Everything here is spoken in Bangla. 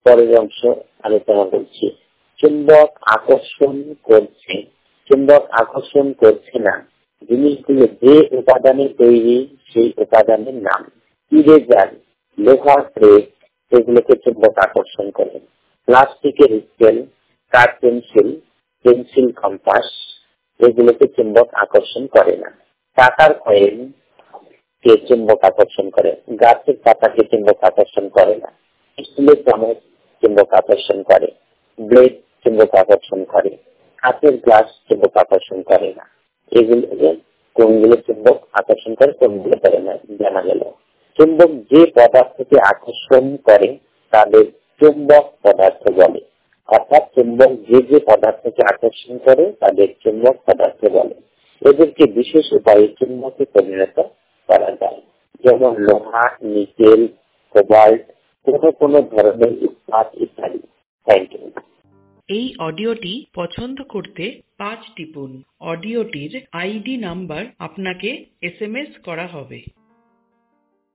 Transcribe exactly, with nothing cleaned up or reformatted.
পরের অংশ আলোচনা করছি। চুম্বক আকর্ষণ করছে, চুম্বক আকর্ষণ করছে না জিনিসগুলো যে উপাদানে তৈরি সেই উপাদানের নাম। ইরেজার, লোহার প্লেট, সেগুলোকে চুম্বক আকর্ষণ করে। প্লাস্টিকের স্কেল, কাঠ পেন্সিল, পেন্সিল কম্পাস, এগুলোকে চুম্বক আকর্ষণ করে না। টাকার কয়েন কে চুম্বক আকর্ষণ করে, গাছের পাতাকে চুম্বক আকর্ষণ করে না। স্টিলের চামচ চুম্বক আকর্ষণ করে, ব্লেড চুম্বক আকর্ষণ করে, কাঁচের গ্লাস চুম্বক আকর্ষণ করে না। এগুলো কোনগুলো চুম্বক আকর্ষণ করে, কোনগুলো করে না জানা গেল। চুম্বক যে পদার্থকে আকর্ষণ করে তাদের চুম্বক পদার্থ বলে। অর্থাৎ চুম্বক যে যে পদার্থকে আকর্ষণ করে তাদের চুম্বক পদার্থ বলে। এদেরকে বিশেষ উপায়ে চুম্বকে পরিণত করা যায়, যেমন লোহা, নিকেল, কোবাল্ট, কোন কোন ধরনের ইস্পাত ইত্যাদি। Thank you. এই অডিওটি পছন্দ করতে পাঁচ টিপুন। অডিওটির আইডি নাম্বার আপনাকে এস এম এস করা হবে।